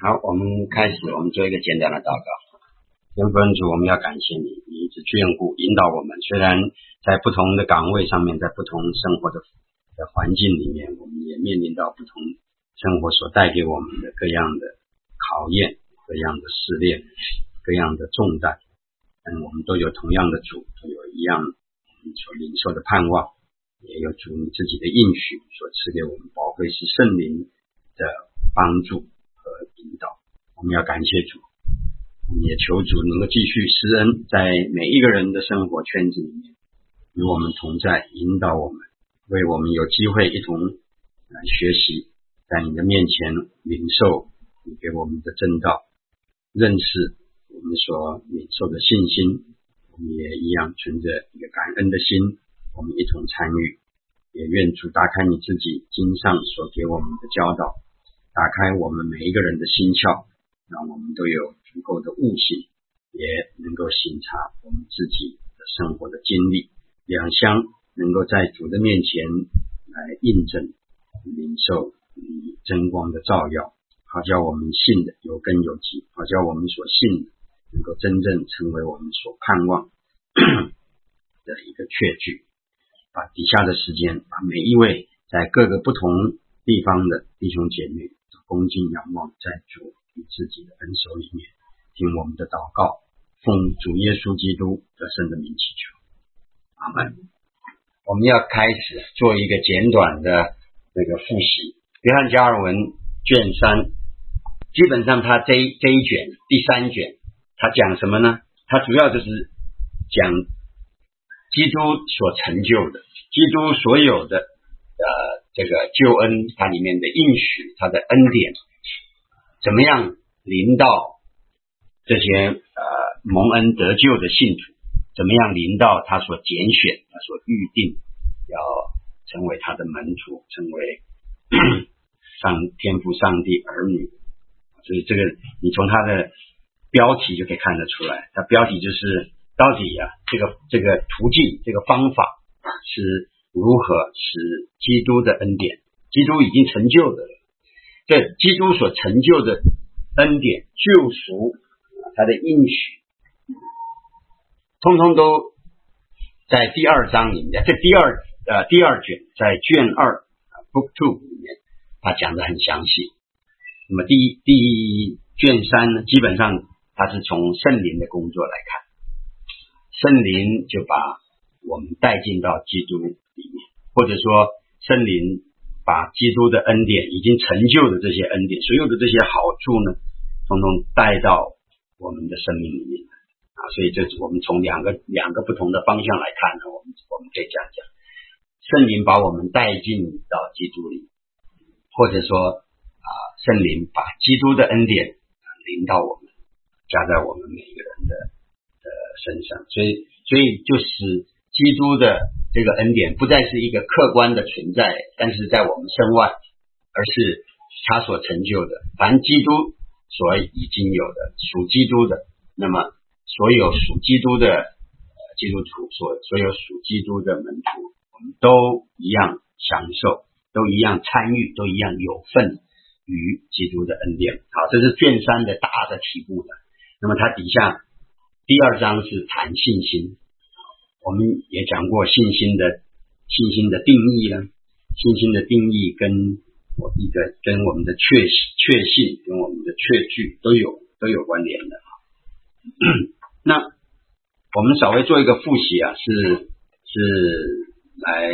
好，我们开始，我们做一个简单的祷告。天父恩主，我们要感谢你，你一直眷顾引导我们。虽然在不同的岗位上面，在不同生活的环境里面，我们也面临到不同生活所带给我们的各样的考验、各样的试炼、各样的重担，但我们都有同样的主，都有一样我们所领受的盼望，也有主你自己的应许所赐给我们宝贵是圣灵的帮助和引导。我们要感谢主，我们也求主能够继续施恩，在每一个人的生活圈子里面与我们同在，引导我们，为我们有机会一同学习，在你的面前领受你给我们的真道，认识我们所领受的信心。我们也一样存着一个感恩的心，我们一同参与，也愿主打开你自己经上所给我们的教导，打开我们每一个人的心窍，让我们都有足够的悟性，也能够省察我们自己的生活的经历，两相能够在主的面前来印证领受你真光的照耀，好叫我们信的有根有基，好叫我们所信的能够真正成为我们所盼望的一个确据。把底下的时间，把每一位在各个不同地方的弟兄姐妹恭敬仰望在主你自己的恩手里面，听我们的祷告，奉主耶稣基督得胜的名祈求，阿们。我们要开始做一个简短的那个复习。约翰加尔文卷3，基本上他这一卷第3卷，他讲什么呢？他主要就是讲基督所成就的，基督所有的这个救恩，它里面的应许，它的恩典怎么样临到这些蒙恩得救的信徒，怎么样临到他所拣选，他所预定要成为他的门徒，成为天父上帝儿女。所以这个你从他的标题就可以看得出来，他标题就是到底这个途径，这个方法是如何使基督的恩典，基督已经成就的，这基督所成就的恩典救赎，他的应许通通都在第2章里面，这第二卷在卷2 Book 2里面他讲得很详细。那么第卷3呢，基本上他是从圣灵的工作来看，圣灵就把我们带进到基督里面，或者说圣灵把基督的恩典已经成就的这些恩典，所有的这些好处呢，统统带到我们的生命里面所以这我们从两个不同的方向来看呢，我们可以这样讲，圣灵把我们带进到基督里，或者说圣灵把基督的恩典临到我们，加在我们每一个人的身上，所以就使基督的这个恩典不再是一个客观的存在，但是在我们身外，而是他所成就的，凡基督所已经有的属基督的，那么所有属基督的基督徒，所有属基督的门徒，我们都一样享受，都一样参与，都一样有份于基督的恩典。好，这是卷3的大的题目的。那么它底下第2章是谈信心，我们也讲过信心的定义呢，信心的定义跟我们的确信跟我们的确据都有关联的。那我们稍微做一个复习是来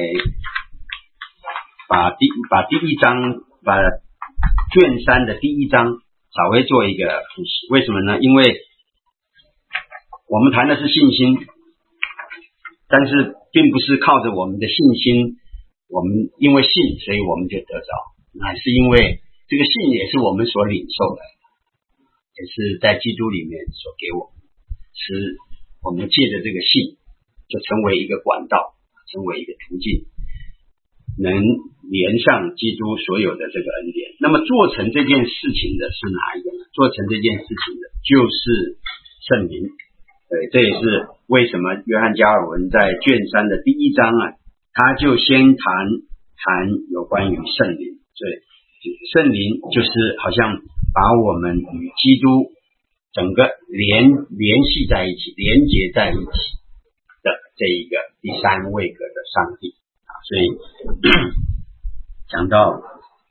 把第1章，把卷3的第1章稍微做一个复习。为什么呢？因为我们谈的是信心，但是并不是靠着我们的信心，我们因为信所以我们就得着，乃是因为这个信也是我们所领受的，也是在基督里面所给我们，使我们借着这个信就成为一个管道，成为一个途径，能连上基督所有的这个恩典。那么做成这件事情的是哪一个呢？做成这件事情的就是圣灵。这也是为什么约翰加尔文在卷3的第1章他就先谈有关于圣灵。所以圣灵就是好像把我们与基督整个联系在一起，连结在一起的这一个第三位格的上帝啊。所以讲到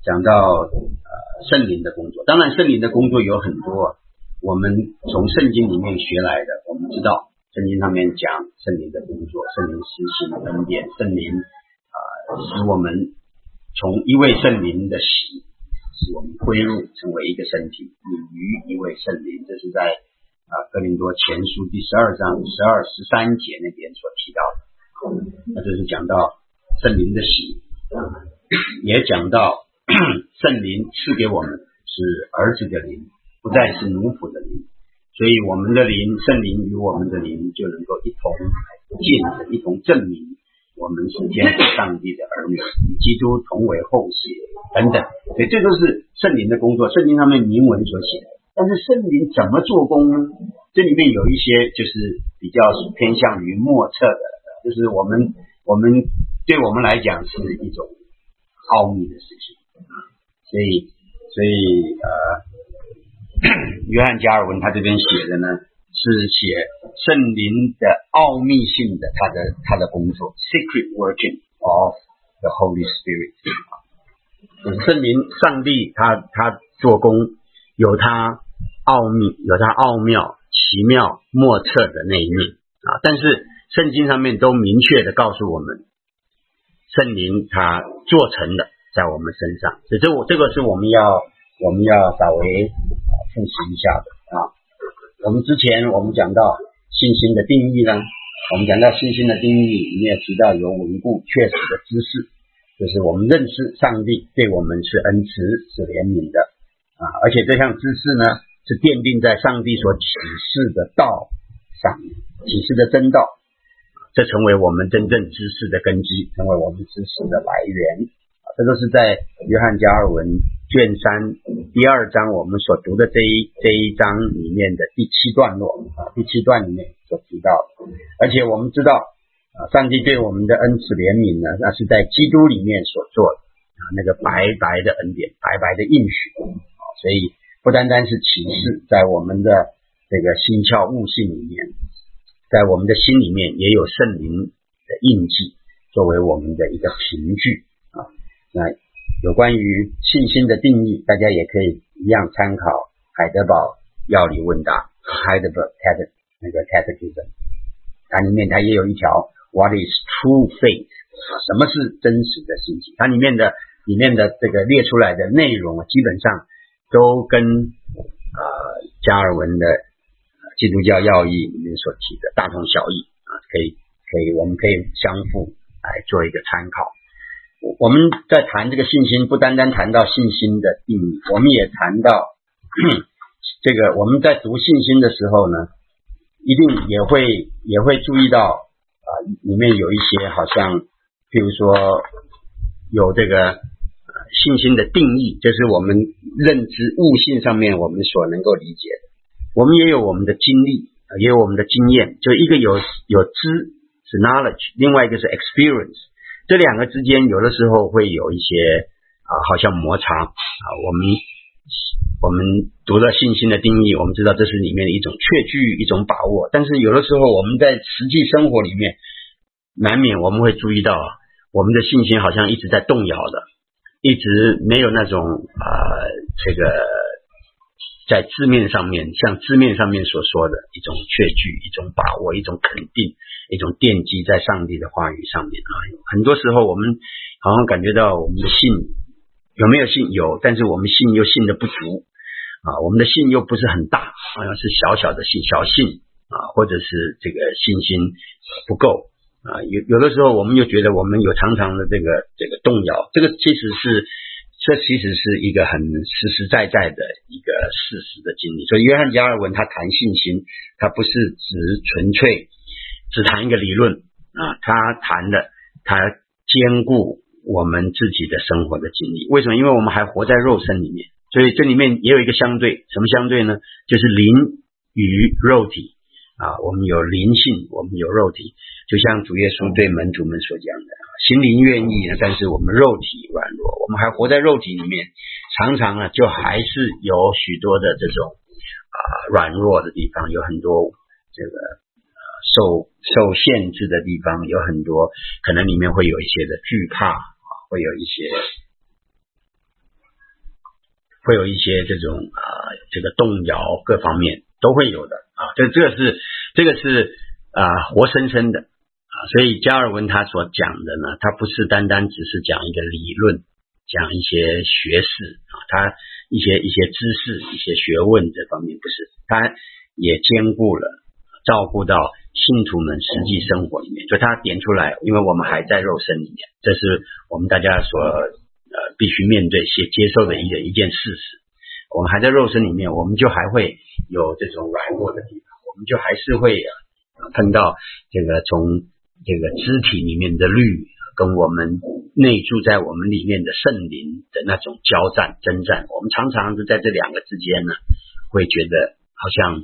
圣灵的工作，当然圣灵的工作有很多我们从圣经里面学来的。我们知道圣经上面讲圣灵的工作，圣灵施行恩典，圣灵使我们从一位圣灵的洗，使我们归入成为一个身体，属于一位圣灵。这是在哥林多前书第12章12、13节那边所提到的。那这是讲到圣灵的洗，也讲到圣灵赐给我们是儿子的灵，不再是奴仆的灵。所以我们的灵，圣灵与我们的灵就能够一同见证，一同证明我们是天父上帝的儿女，与基督同为后世等等。所以这都是圣灵的工作，圣经上面明文所写的。但是圣灵怎么做工呢？这里面有一些就是比较偏向于莫测的，就是我们对我们来讲是一种奥秘的事情。所以约翰加尔文他这边写的呢，是写圣灵的奥秘性的他的工作 secret working of the Holy Spirit。 就是圣灵上帝他做工有他奥秘，有他奥妙奇妙莫测的那一面啊。但是圣经上面都明确的告诉我们，圣灵他做成的在我们身上。所以这个是我们要稍微复习一下的啊。我们之前我们讲到信心的定义呢，我们讲到信心的定义里面提到有稳固确实的知识，就是我们认识上帝对我们是恩慈是怜悯的啊，而且这项知识呢是奠定在上帝所启示的道上面，启示的真道，这成为我们真正知识的根基，成为我们知识的来源。这都是在约翰加尔文卷3第2章我们所读的这一章里面的第7段落啊，第7段里面所提到的。而且我们知道上帝对我们的恩慈怜悯呢，那是在基督里面所做的那个白白的恩典，白白的应许。所以不单单是启示，在我们的这个心窍悟性里面，在我们的心里面也有圣灵的印记，作为我们的一个凭据啊。那有关于信心的定义，大家也可以一样参考海德堡要理问答 Heidelberg Catechism， 它里面它也有一条 What is true faith， 什么是真实的信心。它里面的这个列出来的内容基本上都跟加尔文的基督教要义里面所提的大同小异啊，我们可以相互来做一个参考。我们在谈这个信心，不单单谈到信心的定义，我们也谈到这个我们在读信心的时候呢，一定也会注意到里面有一些好像譬如说有这个信心的定义，就是我们认知悟性上面我们所能够理解的。我们也有我们的经历，也有我们的经验，就一个有知是 knowledge， 另外一个是 experience，这两个之间有的时候会有一些好像摩擦我们读了信心的定义，我们知道这是里面的一种确据，一种把握，但是有的时候我们在实际生活里面难免我们会注意到我们的信心好像一直在动摇的，一直没有那种这个在字面上面像字面上面所说的一种确据，一种把握，一种肯定，一种奠基在上帝的话语上面很多时候我们好像感觉到我们的信有没有信有，但是我们信又信的不足我们的信又不是很大，好像是小小的信，小信或者是这个信心不够有的时候我们又觉得我们有常常的这个动摇，这其实是一个很实实在在的一个事实的经历。所以约翰加尔文他谈信心，他不是纯粹只谈一个理论他谈的他兼顾我们自己的生活的经历。为什么？因为我们还活在肉身里面，所以这里面也有一个相对，什么相对呢？就是灵与肉体我们有灵性，我们有肉体， 就像主耶稣对门徒们所讲的，心灵愿意，但是我们肉体软弱，我们还活在肉体里面，常常呢就还是有许多的这种软弱的地方，有很多这个受限制的地方，有很多可能里面会有一些的惧怕，会有一些这种这个动摇，各方面都会有的这个是活生生的所以加尔文他所讲的呢，他不是单单只是讲一个理论，讲一些学识他一些知识，一些学问这方面不是，他也兼顾了照顾到信徒们实际生活里面，就他点出来，因为我们还在肉身里面，这是我们大家所必须面对接受的一件事实。我们还在肉身里面，我们就还会有这种软弱的地方，我们就还是会碰到这个从这个肢体里面的律跟我们内住在我们里面的圣灵的那种交战征战，我们常常是在这两个之间呢，会觉得好像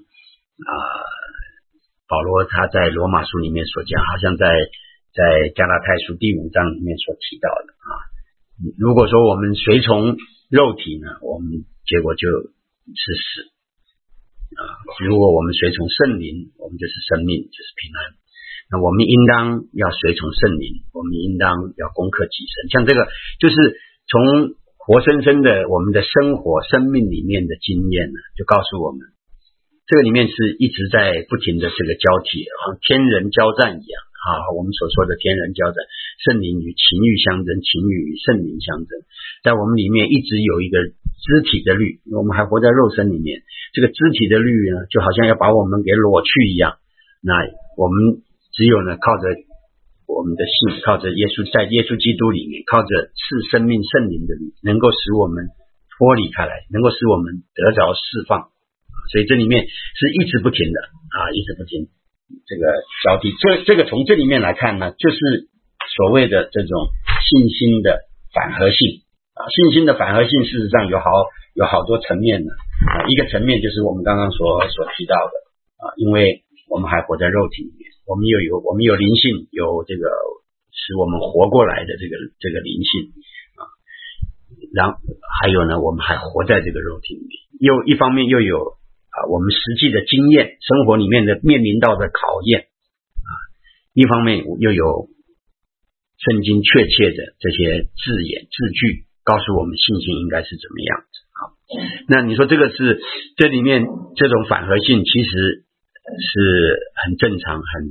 保罗他在罗马书里面所讲，好像在加拉太书第5章里面所提到的如果说我们随从肉体呢，我们结果就是死如果我们随从圣灵，我们就是生命，就是平安。那我们应当要随从圣灵，我们应当要攻克己身。像这个就是从活生生的我们的生活生命里面的经验呢，就告诉我们这个里面是一直在不停的这个交替，好像天人交战一样我们所说的天人交战，圣灵与情欲相争，情欲与圣灵相争，在我们里面一直有一个肢体的律，我们还活在肉身里面，这个肢体的律呢，就好像要把我们给裸去一样。那我们只有呢靠着我们的信，靠着耶稣，在耶稣基督里面，靠着赐生命圣灵的律，能够使我们脱离开来，能够使我们得着释放。所以这里面是一直不停的一直不停这个交替。这个从这里面来看呢，就是所谓的这种信心的反合性信心的反合性事实上有好多层面的一个层面就是我们刚刚所提到的因为我们还活在肉体里面，我们有灵性，有这个使我们活过来的这个灵性然后还有呢，我们还活在这个肉体里面，又一方面又有我们实际的经验，生活里面的面临到的考验一方面又有圣经确切的这些字眼字句告诉我们信心应该是怎么样子那你说这个是这里面这种反合性其实是很正常很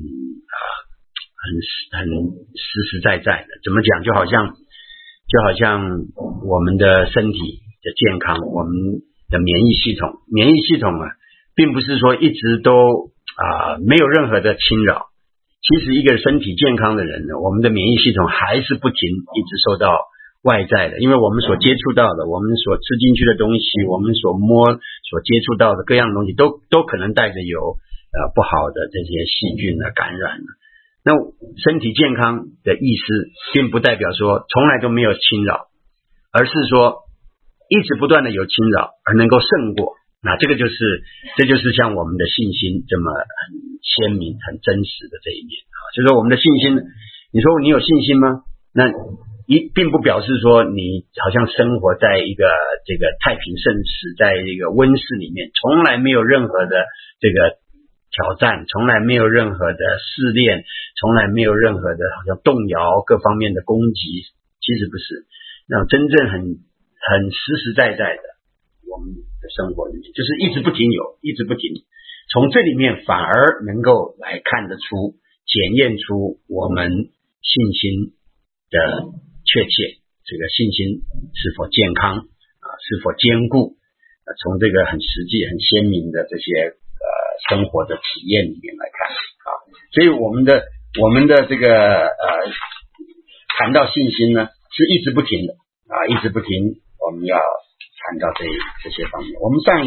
实实在在的。怎么讲，就好像我们的身体的健康，我们的免疫系统并不是说一直都没有任何的侵扰。其实一个身体健康的人呢，我们的免疫系统还是不停一直受到外在的，因为我们所接触到的，我们所吃进去的东西，我们所接触到的各样东西都可能带着有不好的这些细菌的感染。那身体健康的意思并不代表说从来都没有侵扰，而是说一直不断的有侵扰而能够胜过。那这就是像我们的信心这么很鲜明很真实的这一面就是说我们的信心，你说你有信心吗？那并不表示说你好像生活在一个这个太平盛世，在一个温室里面，从来没有任何的这个挑战，从来没有任何的试炼，从来没有任何的好像动摇各方面的攻击。其实不是，那真正很实实在在的我们的生活里面，就是一直不停从这里面反而能够来看得出检验出我们信心的确切，这个信心是否健康是否坚固从这个很实际很鲜明的这些生活的体验里面来看所以我们的这个谈到信心呢是一直不停的一直不停，我们要谈到这些方面。我们上一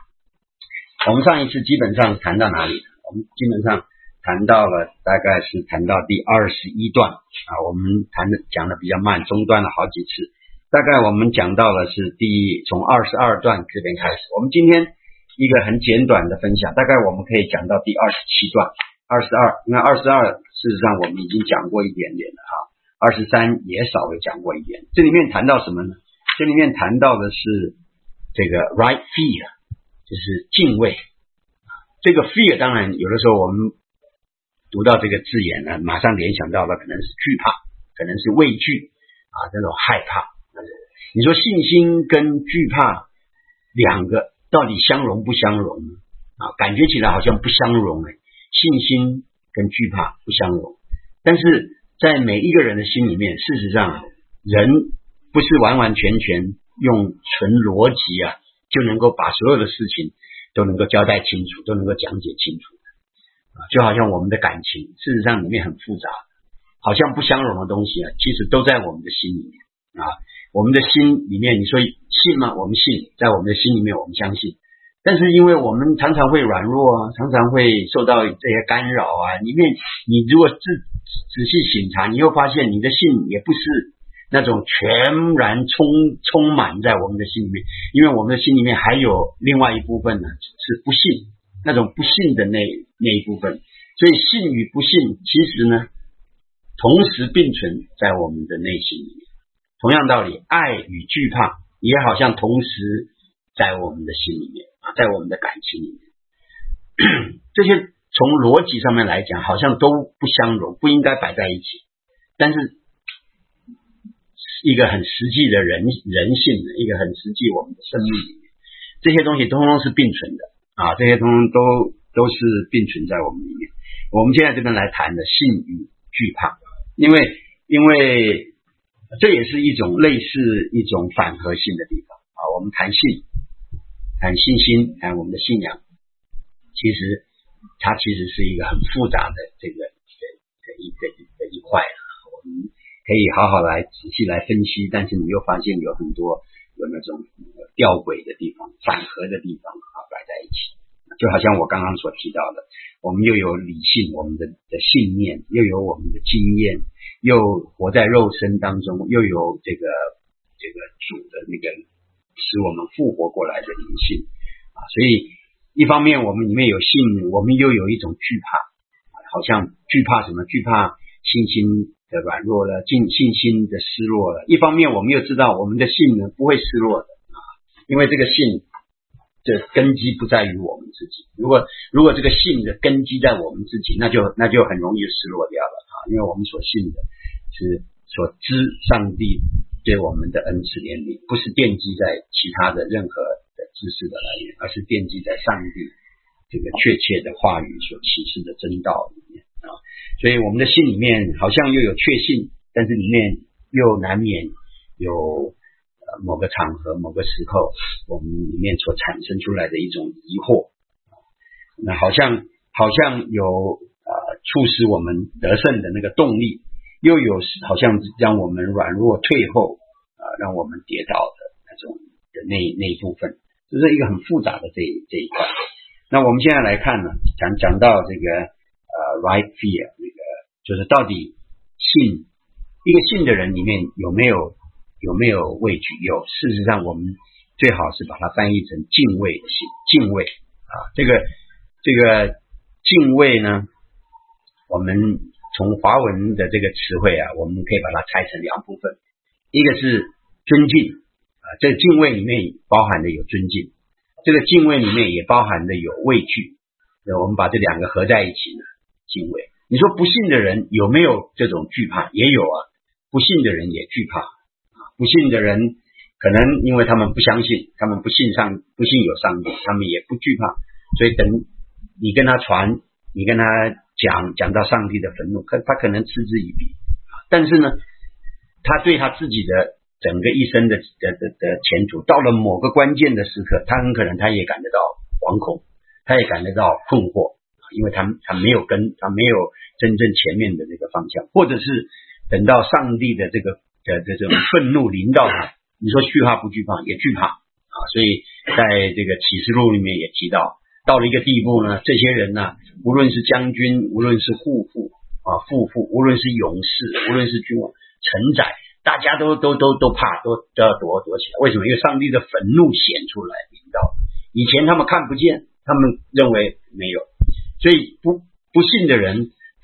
次基本上谈到哪里？我们基本上谈到了大概是谈到第21段我们讲的比较慢，中断了好几次。大概我们讲到了是从22段这边开始。我们今天一个很简短的分享，大概我们可以讲到第27段。22，因为22 事实上我们已经讲过一点点了23也稍微讲过一点。这里面谈到什么呢？这里面谈到的是这个 right fear， 就是敬畏。这个 fear 当然有的时候我们读到这个字眼呢，马上联想到的可能是惧怕，可能是畏惧这种害怕。你说信心跟惧怕两个到底相容不相容呢？感觉起来好像不相容信心跟惧怕不相容。但是在每一个人的心里面，事实上人不是完完全全用纯逻辑就能够把所有的事情都能够交代清楚，都能够讲解清楚就好像我们的感情，事实上里面很复杂，好像不相容的东西其实都在我们的心里面我们的心里面，你说信吗？我们信，在我们的心里面我们相信，但是因为我们常常会软弱常常会受到这些干扰里面你如果仔细省察，你又发现你的信也不是那种全然充满在我们的心里面，因为我们的心里面还有另外一部分呢是不信，那种不信的那一部分。所以信与不信其实呢同时并存在我们的内心里面。同样道理，爱与惧怕也好像同时在我们的心里面在我们的感情里面这些从逻辑上面来讲好像都不相容，不应该摆在一起，但是一个很实际的人性的一个很实际我们的生命里面，这些东西通通是并存的这些通通都是并存在我们里面。我们现在这边来谈的信与惧怕，因为这也是一种类似一种反核性的地方我们谈信，谈信心，谈我们的信仰，它其实是一个很复杂的这个一块我们可以好好来仔细来分析，但是你又发现有很多有那种吊诡的地方，反核的地方摆在一起。就好像我刚刚所提到的，我们又有理性，我们的信念，又有我们的经验，又活在肉身当中，又有这个主的那个使我们复活过来的灵性所以一方面我们里面有信，我们又有一种惧怕好像惧怕什么？惧怕信心的软弱了，信心的失落了。一方面我们又知道我们的信呢不会失落的因为这个信这根基不在于我们自己，如果这个信的根基在我们自己，那就很容易失落掉了因为我们所信的是所知上帝对我们的恩赐怜悯，不是奠基在其他的任何的知识的来源，而是奠基在上帝这个确切的话语所启示的真道里面所以我们的心里面好像又有确信，但是里面又难免有某个场合某个时候我们里面所产生出来的一种疑惑，那好像有促使我们得胜的那个动力，又有好像让我们软弱退后让我们跌倒的那种的那一部分，这是一个很复杂的这一块。那我们现在来看呢，讲到这个right fear， 那个就是到底一个信的人里面有没有畏惧？有，事实上我们最好是把它翻译成敬畏的信，敬畏这个敬畏呢，我们从华文的这个词汇我们可以把它拆成两部分，一个是尊敬这个敬畏里面包含的有尊敬，这个敬畏里面也包含的有畏惧，我们把这两个合在一起呢，敬畏。你说不信的人有没有这种惧怕？也有不信的人也惧怕不信的人可能因为他们不相信，他们不信有上帝，他们也不惧怕，所以等你跟他传，你跟他讲到上帝的愤怒，他可能嗤之以鼻但是呢他对他自己的整个一生的前途到了某个关键的时刻，他很可能他也感得到惶恐，他也感得到困惑，因为他没有真正前面的这个方向，或者是等到上帝的这种愤怒临到他，你说惧怕不惧怕？也惧怕所以在这个启示录里面也提到了一个地步呢，这些人呢，无论是将军，无论是富妇，无论是勇士，无论是君王臣宰，大家都怕，都要躲起来。为什么？因为上帝的愤怒显出来临到，以前他们看不见，他们认为没有，所以不信的人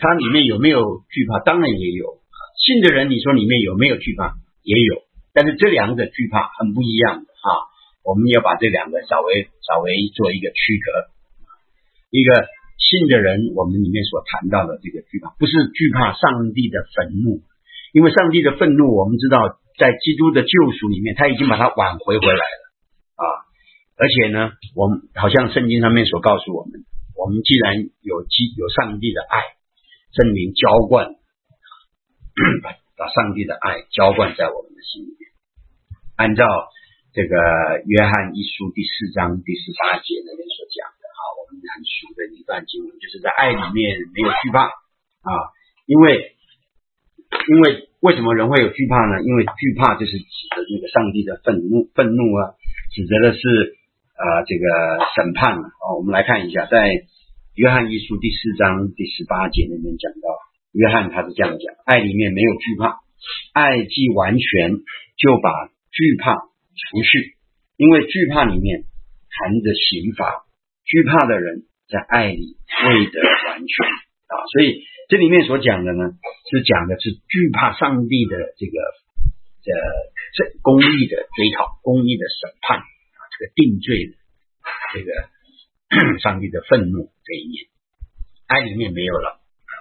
他里面有没有惧怕？当然也有。信的人，你说里面有没有惧怕？也有。但是这两者惧怕很不一样的我们要把这两个稍微做一个区隔。一个信的人，我们里面所谈到的这个惧怕，不是惧怕上帝的愤怒，因为上帝的愤怒，我们知道在基督的救赎里面，他已经把它挽回回来了而且呢，我们好像圣经上面所告诉我们，我们既然有上帝的爱，圣灵浇灌，把上帝的爱浇灌在我们的心里面。按照这个约翰一书第4章第18节那边所讲的我们很熟的一段经文，就是在爱里面没有惧怕因为为什么人会有惧怕呢？因为惧怕就是指的这个上帝的愤怒指责的是这个审判我们来看一下，在约翰一书第4章第18节那边讲到，约翰他是这样讲：爱里面没有惧怕，爱既完全，就把惧怕除去，因为惧怕里面含着刑罚，惧怕的人在爱里未得完全所以这里面所讲的呢，是讲的是惧怕上帝的这个公义的追讨，公义的审判这个定罪的这个上帝的愤怒这一面，爱里面没有了。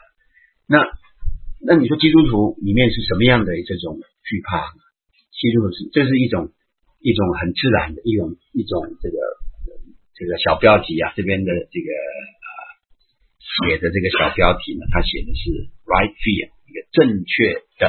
那你说基督徒里面是什么样的这种惧怕呢？基督徒这是一种很自然的一种这个小标题这边的这个写的这个小标题呢，他写的是 right fear， 一个正确的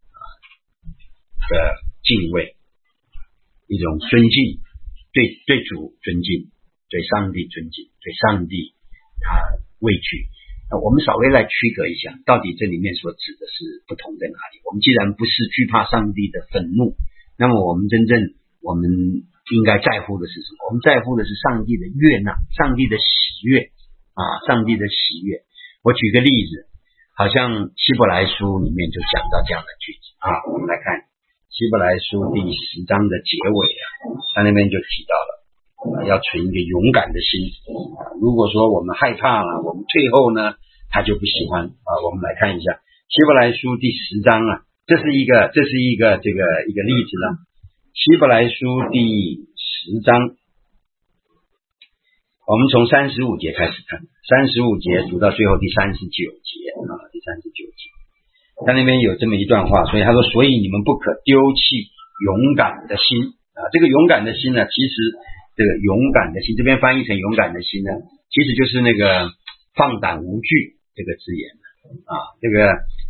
敬畏，一种尊敬，对主尊敬，对上帝尊敬，对上帝他畏惧。我们稍微来区隔一下，到底这里面所指的是不同在哪里。我们既然不是惧怕上帝的愤怒，那么我们应该在乎的是什么？我们在乎的是上帝的悦纳，上帝的喜悦上帝的喜悦。我举个例子，好像希伯来书里面就讲到这样的句子我们来看希伯来书第10章的结尾他那边就提到了要存一个勇敢的心如果说我们害怕我们退后呢，他就不喜欢我们来看一下希伯来书第10章这是一个一个例子希伯来书第10章，我们从35节开始看，35节读到最后第39节第39节，他那边有这么一段话，所以他说，所以你们不可丢弃勇敢的心这个勇敢的心呢，其实这个勇敢的心这边翻译成勇敢的心呢，其实就是那个放胆无惧这个字眼这个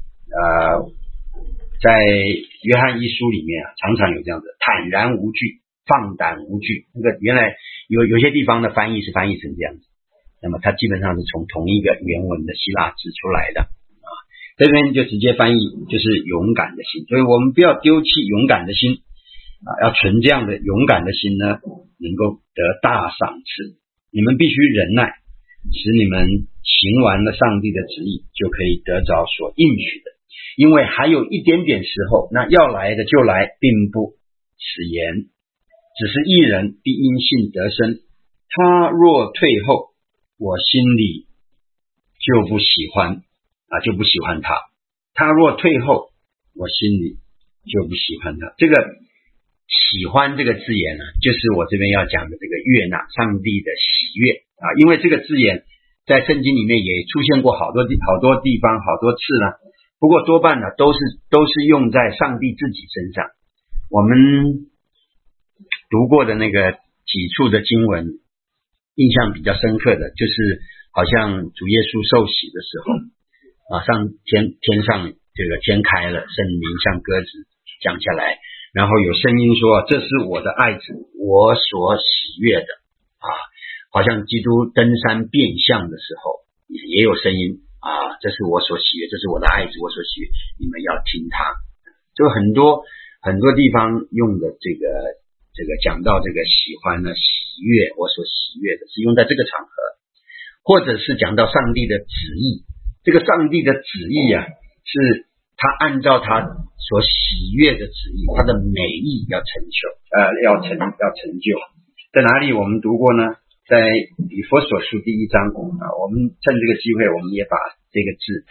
在约翰一书里面常常有这样的坦然无惧，放胆无惧，那个原来有些地方的翻译是翻译成这样子，那么它基本上是从同一个原文的希腊字出来的这边就直接翻译就是勇敢的心，所以我们不要丢弃勇敢的心要存这样的勇敢的心呢，能够得大赏赐。你们必须忍耐，使你们行完了上帝的旨意，就可以得着所应许的。因为还有一点点时候，那要来的就来，并不迟延。只是一人必因信得生，他若退后，我心里就不喜欢他。他若退后，我心里就不喜欢他。这个喜欢这个字眼呢，就是我这边要讲的这个悦纳，上帝的喜悦因为这个字眼在圣经里面也出现过好多地方好多次了，不过多半呢都是用在上帝自己身上。我们读过的那个几处的经文，印象比较深刻的就是好像主耶稣受洗的时候上天上这个天开了，圣灵像鸽子降下来，然后有声音说，这是我的爱子，我所喜悦的好像基督登山变相的时候也有声音这是我所喜悦，这是我的爱子，我所喜悦，你们要听他。就很多地方用的这个讲到这个喜欢呢，喜悦，我所喜悦的是用在这个场合，或者是讲到上帝的旨意。这个上帝的旨意是他按照他所喜悦的旨意，他的美意要成就。在哪里我们读过呢？在以弗所书第1章我们趁这个机会，我们也把这个字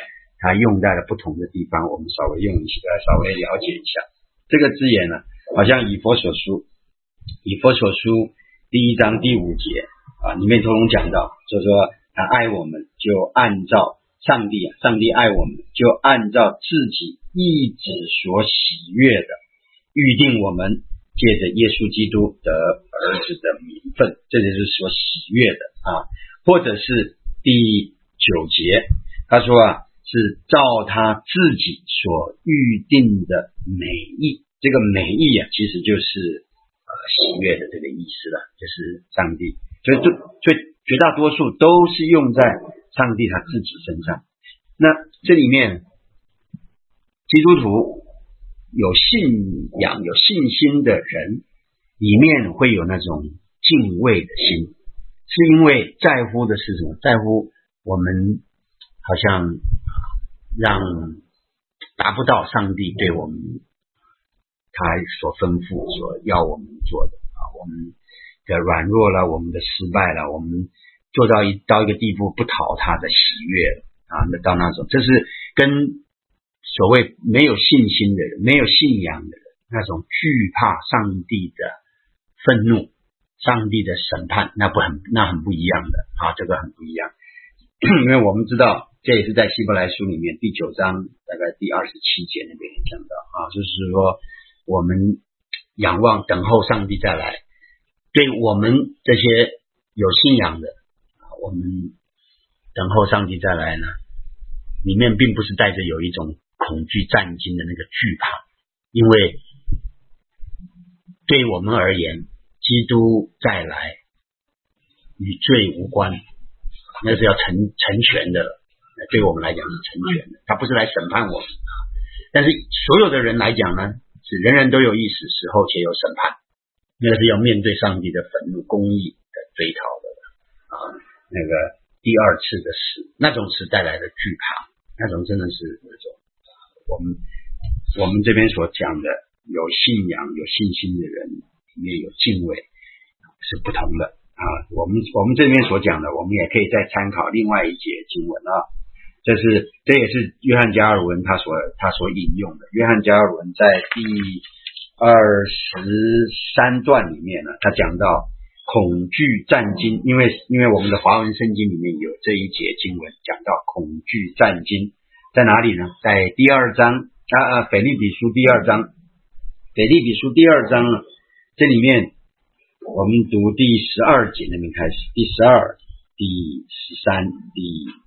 它用在了不同的地方，我们稍微了解一下。这个字眼呢，好像以弗所书第1章第5节里面通通讲到，就是说他爱我们，就按照上帝爱我们，就按照自己意志所喜悦的预定我们借着耶稣基督得儿子的名分，这就是所喜悦的或者是第9节，他说是照他自己所预定的美意，这个美意其实就是喜悦的这个意思了，就是上帝，所以绝大多数都是用在上帝他自己身上。那这里面基督徒有信仰有信心的人里面会有那种敬畏的心，是因为在乎的是什么？在乎我们好像让达不到上帝对我们他所吩咐所要我们做的我们的软弱了，我们的失败了，我们做到一个地步不讨他的喜悦了到那种，这是跟所谓没有信心的人没有信仰的人那种惧怕上帝的愤怒上帝的审判那很不一样的这个很不一样。因为我们知道这也是在希伯来书里面第9章大概第27节那边讲到就是说我们仰望等候上帝再来，对我们这些有信仰的我们等候上帝再来呢，里面并不是带着有一种恐惧战惊的那个惧怕，因为对我们而言基督再来与罪无关，那是要成全的，对我们来讲是成全的，他不是来审判我们但是所有的人来讲呢，是人人都有意识时候且有审判，那是要面对上帝的愤怒公义的追讨的那个第二次的死，那种是带来的惧怕，那种真的是那种我们这边所讲的有信仰有信心的人里面有敬畏是不同的我们这边所讲的，我们也可以再参考另外一节经文这也是约翰加尔文他所引用的。约翰加尔文在第23段里面呢，他讲到恐惧战惊，因为我们的华文圣经里面有这一节经文讲到恐惧战惊，在哪里呢？在第2章腓立比书第2章呢，这里面我们读第12节那边开始，第12、第13、第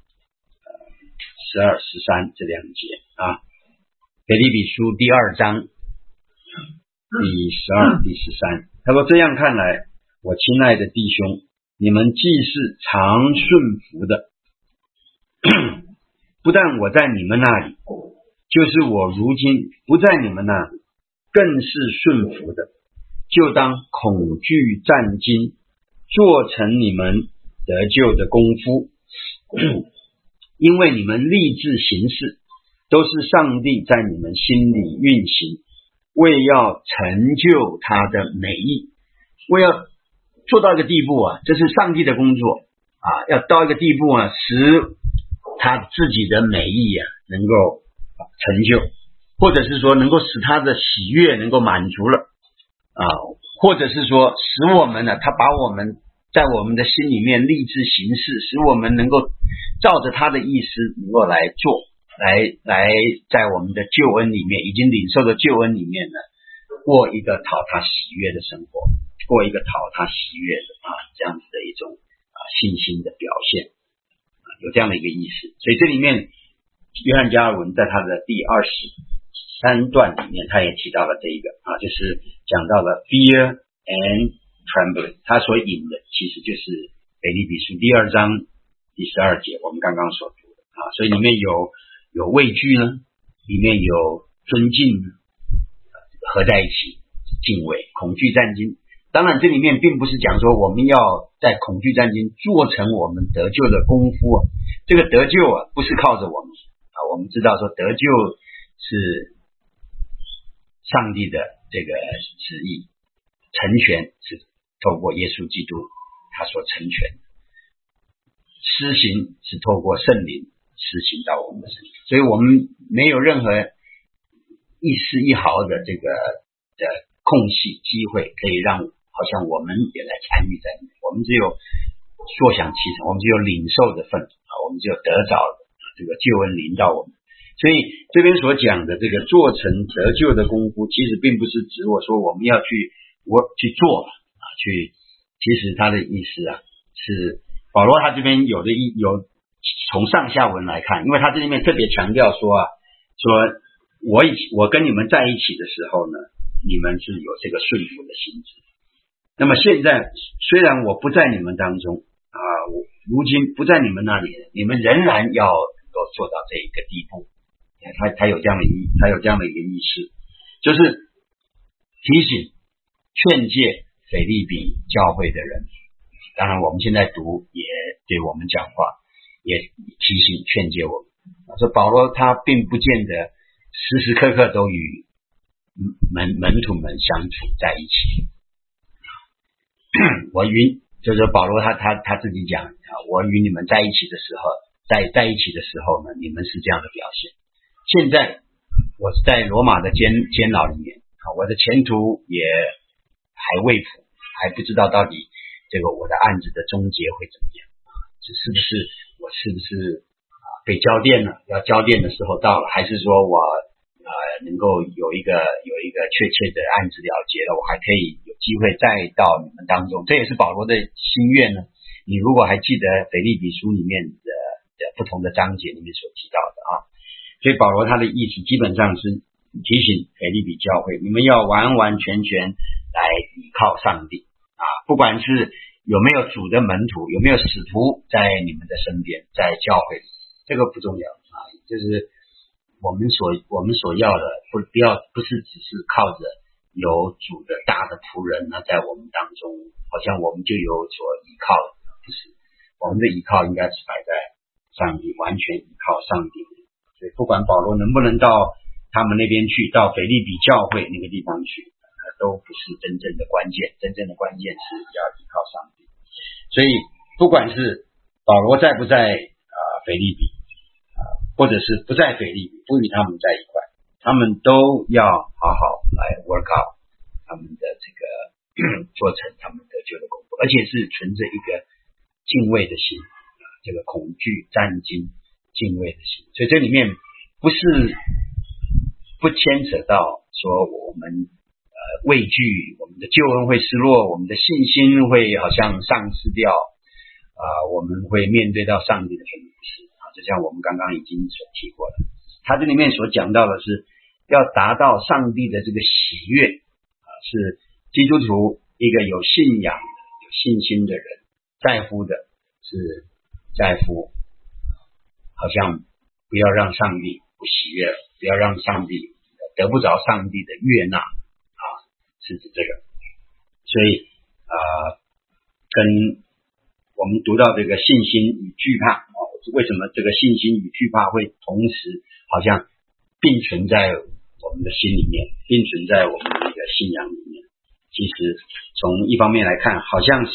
12、13这两节腓立比书第2章第12、第13，他说这样看来，我亲爱的弟兄，你们既是常顺服的，不但我在你们那里，就是我如今不在你们那里，更是顺服的，就当恐惧战惊，做成你们得救的功夫，因为你们立志行事，都是上帝在你们心里运行，为要成就他的美意，为要做到一个地步这是上帝的工作要到一个地步使他自己的美意能够成就，或者是说能够使他的喜悦能够满足了或者是说使我们他把我们在我们的心里面立志行事，使我们能够照着他的意思能够来做，来在我们的救恩里面已经领受的救恩里面呢，过一个讨他喜悦的生活，过一个讨他喜悦的这样子的一种信心的表现有这样的一个意思。所以这里面约翰加尔文在他的第23段里面他也提到了这一个就是讲到了 fear and trembling， 他所引的其实就是腓立比书第2章第12节我们刚刚所读的所以里面有畏惧呢，里面有尊敬合在一起，敬畏恐惧战惊。当然这里面并不是讲说我们要在恐惧战惊做成我们得救的功夫这个得救不是靠着我们我们知道说得救是上帝的这个旨意，成全是透过耶稣基督他所成全，施行是透过圣灵施行到我们的身上，所以我们没有任何一丝一毫的这个的空隙机会可以让好像我们也来参与在里面，我们只有坐享其成，我们只有领受的份我们只有得着这个救恩临到我们。所以这边所讲的这个做成得救的功夫，其实并不是指我说我们要去做其实他的意思是保罗他这边有从上下文来看，因为他这里面特别强调说我跟你们在一起的时候呢，你们是有这个顺服的心智。那么现在虽然我不在你们当中我如今不在你们那里，你们仍然要能够做到这一个地步。他有这样的一个意思，就是提醒劝诫腓立比教会的人。当然我们现在读也对我们讲话，也提醒劝诫我们。说保罗他并不见得时时刻刻都与门徒们相处在一起。就是保罗他自己讲我与你们在一起的时候，在一起的时候呢，你们是这样的表现。现在我是在罗马的监牢里面我的前途也还未卜，还不知道到底这个我的案子的终结会怎么样，我是不是被交电了，要交电的时候到了，还是说我能够有一个确切的案子了结了，我还可以有机会再到你们当中。这也是保罗的心愿呢。你如果还记得腓立比书里面的不同的章节里面所提到的所以保罗他的意思基本上是提醒腓立比教会，你们要完完全全来依靠上帝不管是有没有主的门徒，有没有使徒在你们的身边，在教会里，这个不重要就是我们所要的不是只是靠着有主的大的仆人在我们当中，好像我们就有所依靠的，不是，我们的依靠应该是摆在上帝，完全依靠上帝。所以不管保罗能不能到他们那边去，到腓立比教会那个地方去都不是真正的关键，真正的关键是要依靠上帝。所以不管是保罗在不在腓立比或者是不在腓立比，不与他们在一块，他们都要好好来 work out 他们的这个做成他们得救的功夫，而且是存着一个敬畏的心这个恐惧战惊敬畏的心。所以这里面不牵扯到说我们畏惧我们的救恩会失落，我们的信心会好像丧失掉我们会面对到上帝的审判就像我们刚刚已经所提过了。他这里面所讲到的是要达到上帝的这个喜悦是基督徒一个有信仰有信心的人在乎的是在乎好像不要让上帝不喜悦，不要让上帝得不着上帝的悦纳是指这个。所以跟我们读到这个信心与惧怕为什么这个信心与惧怕会同时好像并存在我们的心里面，并存在我们的一个信仰里面。其实从一方面来看好像是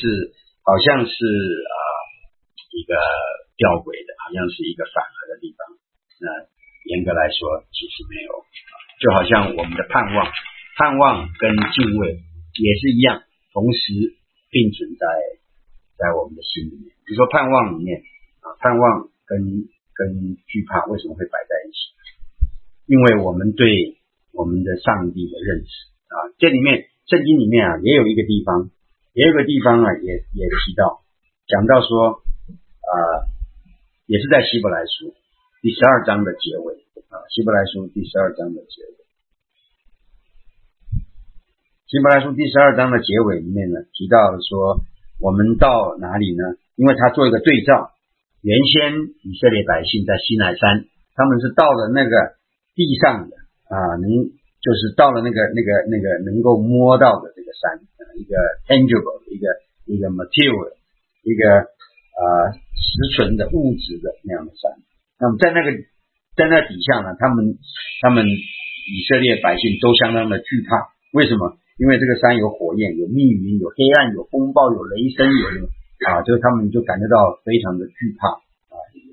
一个吊诡的，好像是一个反合的地方。那严格来说其实没有，就好像我们的盼望跟敬畏也是一样，同时并存在我们的心里面。比如说盼望里面盼望跟惧怕为什么会摆在一起？因为我们对我们的上帝的认识这里面圣经里面也有一个地方也提到讲到说也是在希伯来书第12章的结尾希伯来书第12章的结尾，希伯来书第12章的结尾里面呢提到说我们到哪里呢？因为他做一个对照，原先以色列百姓在西乃山，他们是到了那个地上的就是到了那个能够摸到的这个山一个 tangible 一个 material 一个实存的物质的那样的山。那么在那底下呢，他们以色列百姓都相当的惧怕。为什么？因为这个山有火焰，有密云，有黑暗，有风暴，有雷声，就是他们就感觉到非常的惧怕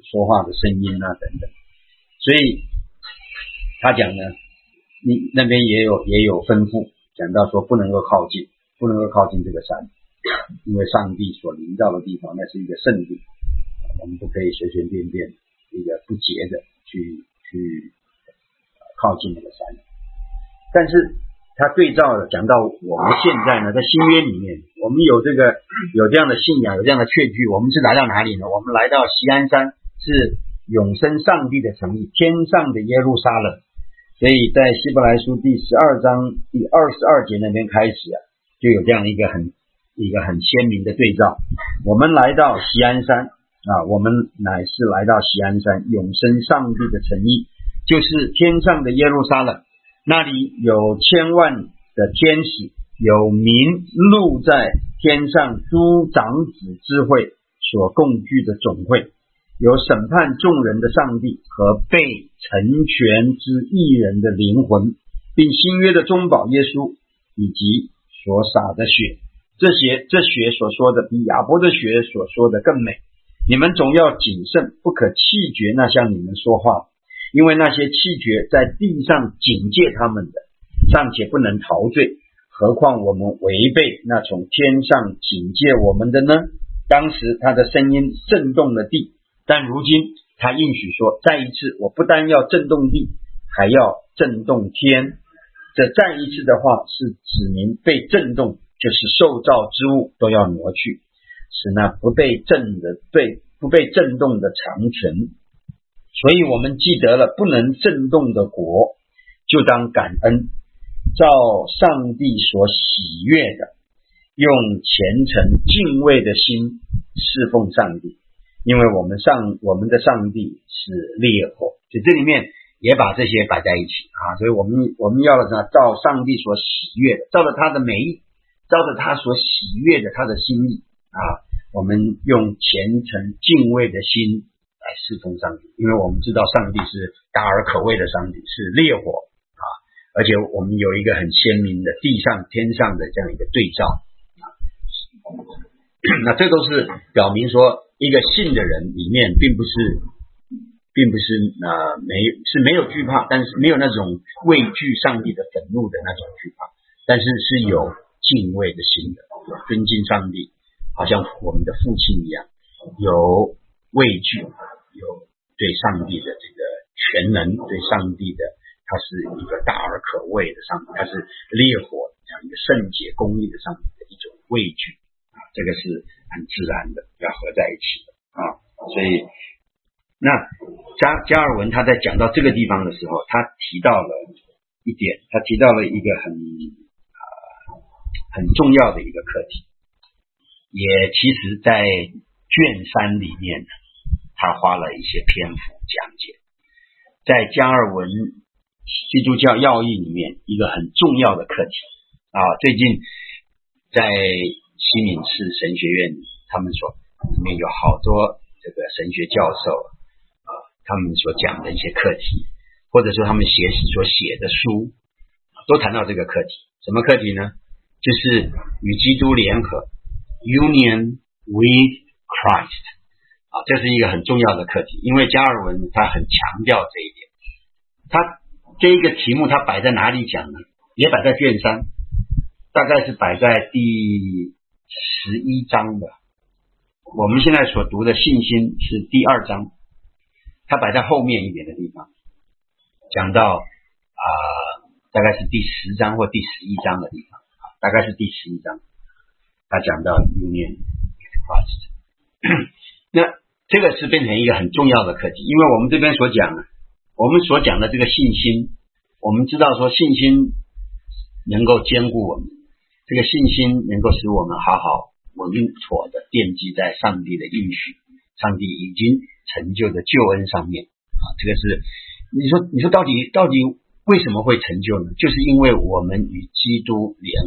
说话的声音啊等等。所以他讲呢，你那边也有吩咐，讲到说不能够靠近这个山，因为上帝所临到的地方那是一个圣地，我们不可以随随便便一个不洁的去靠近那个山。但是他对照了讲到我们现在呢，在新约里面，我们有这样的信仰，有这样的确据，我们是来到哪里呢？我们来到锡安山，是永生上帝的城邑，天上的耶路撒冷。所以在希伯来书第12章第22节那边开始就有这样一个很鲜明的对照。我们来到锡安山我们乃是来到锡安山，永生上帝的城邑，就是天上的耶路撒冷，那里有千万的天使，有民录在天上诸长子之会所共聚的总会，有审判众人的上帝和被成全之义人的灵魂，并新约的中保耶稣以及所洒的血。这血所说的比亚伯的血所说的更美。你们总要谨慎，不可弃绝那向你们说话，因为那些弃绝在地上警戒他们的，尚且不能陶醉，何况我们违背那从天上警戒我们的呢？当时他的声音震动了地，但如今他应许说，再一次我不但要震动地，还要震动天。这再一次的话是指明被震动，就是受造之物都要挪去，使那不被震动的长存。所以我们记得了不能震动的国，就当感恩，照上帝所喜悦的，用虔诚敬畏的心侍奉上帝，因为我们的上帝是烈火。所以这里面也把这些摆在一起所以我们要的照上帝所喜悦的，照着他的美意，照着他所喜悦的他的心意我们用虔诚敬畏的心来侍奉上帝，因为我们知道上帝是大而可畏的上帝，是烈火而且我们有一个很鲜明的地上天上的这样一个对照那这都是表明说，一个信的人里面并不是没有惧怕，但是没有那种畏惧上帝的愤怒的那种惧怕，但是是有敬畏的心的，尊敬上帝，好像我们的父亲一样，有畏惧，有对上帝的这个全能，对上帝的他是一个大而可畏的上帝，他是烈火这样一个圣洁公义的上帝的一种畏惧这个是很自然的，要合在一起的所以那加尔文他在讲到这个地方的时候，他提到了一点，他提到了一个很重要的一个课题，也其实在卷3里面他花了一些篇幅讲解。在加尔文基督教要义里面一个很重要的课题最近在西敏市神学院他们里面有好多这个神学教授他们所讲的一些课题，或者说他们所写的书都谈到这个课题。什么课题呢？就是与基督联合 Union with Christ这是一个很重要的课题，因为加尔文他很强调这一点。他这一个题目他摆在哪里讲呢？也摆在卷3，大概是摆在第11章的。我们现在所读的信心是第2章，他摆在后面一点的地方，讲到大概是第10章或第11章的地方大概是第11章，他讲到 Union with Christ 那这个是变成一个很重要的课题，因为我们这边所讲的这个信心，我们知道说信心能够坚固我们，这个信心能够使我们好好稳妥的奠基在上帝的应许，上帝已经成就的救恩上面这个是你说到底为什么会成就呢？就是因为我们与基督联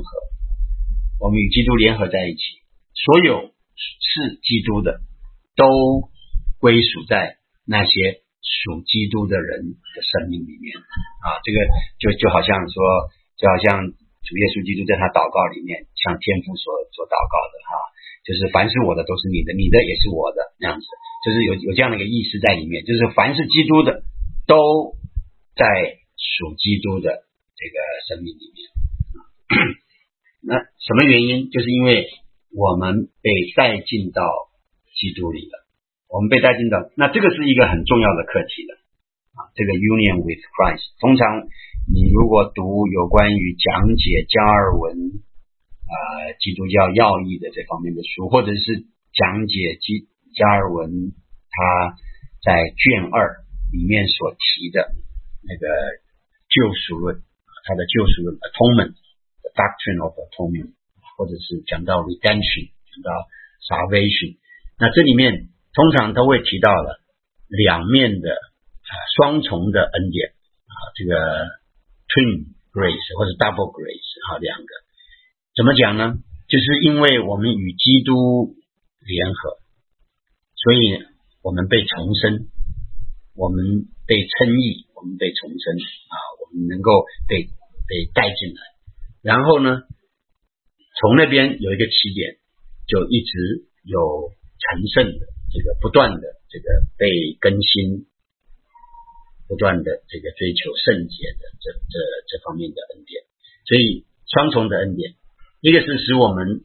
合在一起，所有是基督的都归属在那些属基督的人的生命里面这个就好像主耶稣基督在他祷告里面向天父所祷告的就是凡是我的都是你的，你的也是我的那样子。 就是有这样的一个意思在里面，就是凡是基督的都在属基督的这个生命里面。那什么原因？就是因为我们被带进到基督里了，我们被带进到，那这个是一个很重要的课题了啊，这个 union with Christ。通常你如果读有关于讲解加尔文基督教要义的这方面的书，或者是讲解加尔文他在卷2里面所提的那个救赎论，他的救赎论 atonement the doctrine of atonement， 或者是讲到 redemption， 讲到 salvation， 那这里面通常都会提到了两面的双重的恩典这个 twin grace 或者 double grace 两个。怎么讲呢？就是因为我们与基督联合，所以我们被重生，我们被称义，我们被重生我们能够被带进来。然后呢，从那边有一个起点，就一直有成圣的这个不断的这个被更新，不断的这个追求圣洁的这方面的恩典。所以双重的恩典，一个是使我们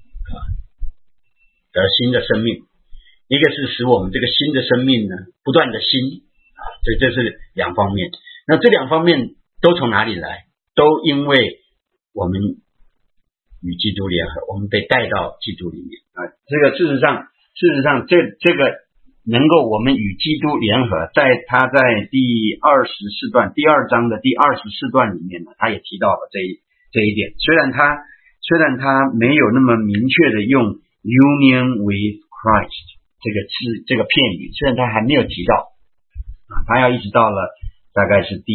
得新的生命，一个是使我们这个新的生命呢不断的新所以这是两方面。那这两方面都从哪里来？都因为我们与基督联合，我们被带到基督里面这个事实上这个能够我们与基督联合，他在第24段第2章的第24段里面呢，他也提到了这一点。虽然他没有那么明确的用 union with Christ 这个片语，虽然他还没有提到他要一直到了大概是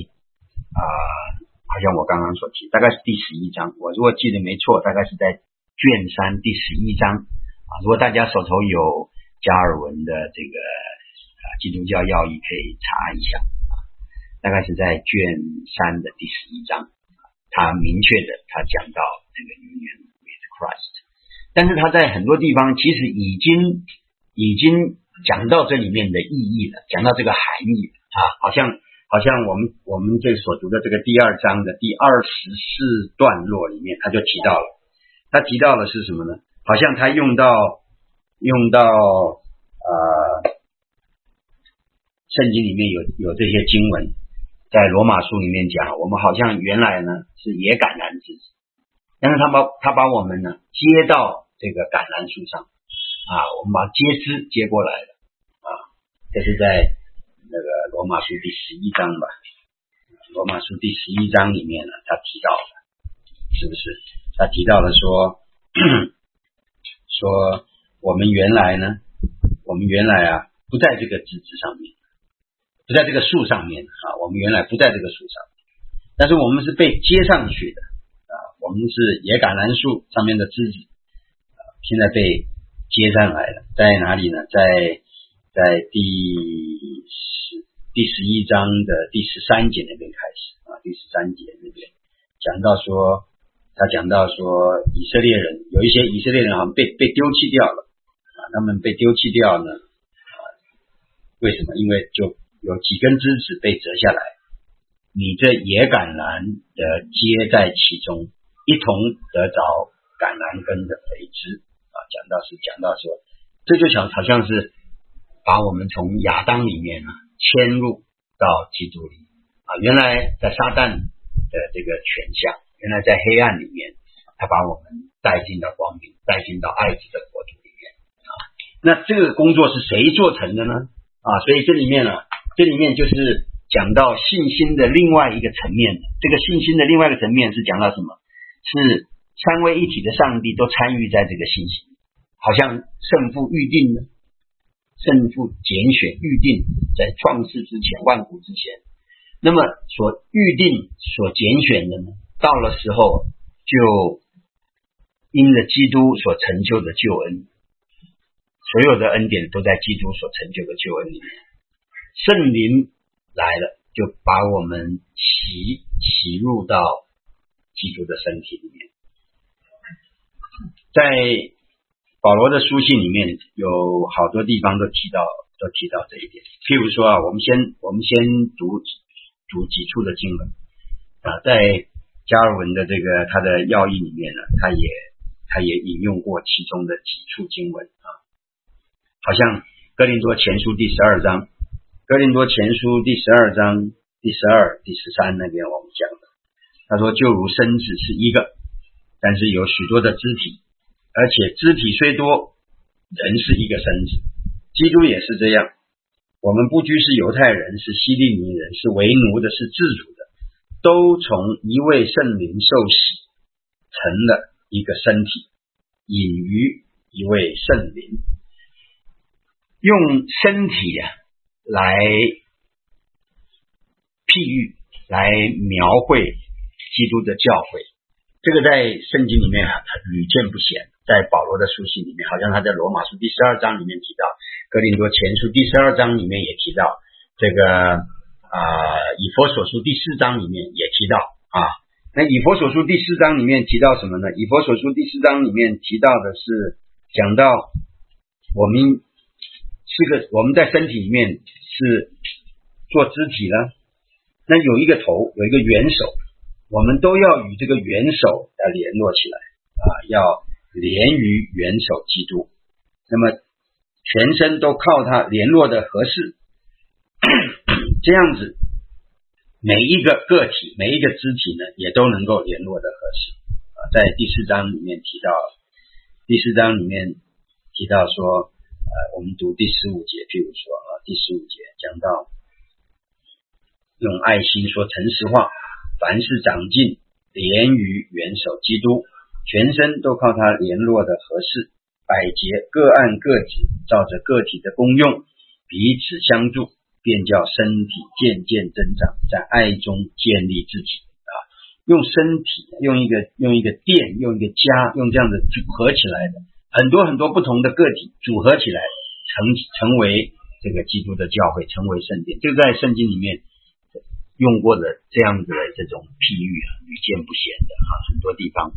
好像我刚刚所提，大概是第11章，我如果记得没错，大概是在卷3第11章如果大家手头有加尔文的这个基督教要义，可以查一下大概是在卷3的第11章，他明确的他讲到这个 union with Christ， 但是他在很多地方其实已经讲到这里面的意义了，讲到这个含义好像我们这所读的这个第2章的第24段落里面，他就提到了，他提到的是什么呢？好像他用到圣经里面有这些经文，在罗马书里面讲，我们好像原来呢是野橄榄枝，但是他把我们呢接到这个橄榄树上我们把接枝接过来了这是在那个罗马书第11章吧，罗马书第11章里面呢，他提到了，是不是？他提到了说我们原来不在这个枝子上面，不在这个树上面我们原来不在这个树上，但是我们是被接上去的我们是野橄榄树上面的枝子现在被接上来了。在哪里呢？在第11章的第13节那边开始第13节那边他讲到说以色列人，有一些以色列人好像被丢弃掉了他们被丢弃掉呢为什么？因为就有几根枝子被折下来，你这野橄榄的接在其中，一同得着橄榄根的肥枝讲到说，这就好像是把我们从亚当里面迁入到基督里原来在撒旦的这个权下，原来在黑暗里面，他把我们带进到光明，带进到爱子的国度里面那这个工作是谁做成的呢所以这里面就是讲到信心的另外一个层面。这个信心的另外一个层面是讲到什么？是三位一体的上帝都参与在这个信心，好像圣父预定的，圣父拣选预定，在创世之前，万古之前，那么所预定所拣选的呢，到了时候就因着基督所成就的救恩，所有的恩典都在基督所成就的救恩里面，圣灵来了，就把我们洗入到基督的身体里面。在保罗的书信里面有好多地方都提到这一点。譬如说我们先读几处的经文在加尔文的这个他的要义里面呢，他也引用过其中的几处经文好像哥林多前书第12章，哥林多前书第12章第12、第13那边我们讲的，他说就如身子是一个，但是有许多的肢体，而且肢体虽多，人是一个身子。基督也是这样，我们不拘是犹太人，是希利尼人，是为奴的，是自主的，都从一位圣灵受洗，成了一个身体，隐于一位圣灵。用身体来譬喻，来描绘基督的教会，这个在圣经里面屡见不鲜。在保罗的书信里面，好像他在罗马书第12章里面提到，哥林多前书第12章里面也提到，这个以弗所书第4章里面也提到那以弗所书第4章里面提到什么呢？以弗所书第4章里面提到的是讲到我们在身体里面是做肢体呢，那有一个头，有一个元首，我们都要与这个元首联络起来要连于元首基督，那么全身都靠他联络的合适这样子每一个个体，每一个肢体呢也都能够联络的合适在第4章里面提到说我们读第15节，譬如说第15节讲到用爱心说诚实话，凡事长进，连于元首基督，全身都靠他联络的合适，百节各按各职，照着个体的功用彼此相助，便叫身体渐渐增长，在爱中建立自己用身体，用一个殿，用一个家，用这样的组合起来的很多很多不同的个体组合起来，成为这个基督的教会，成为圣殿。这个在圣经里面用过的这样的这种譬喻屡见不鲜的很多地方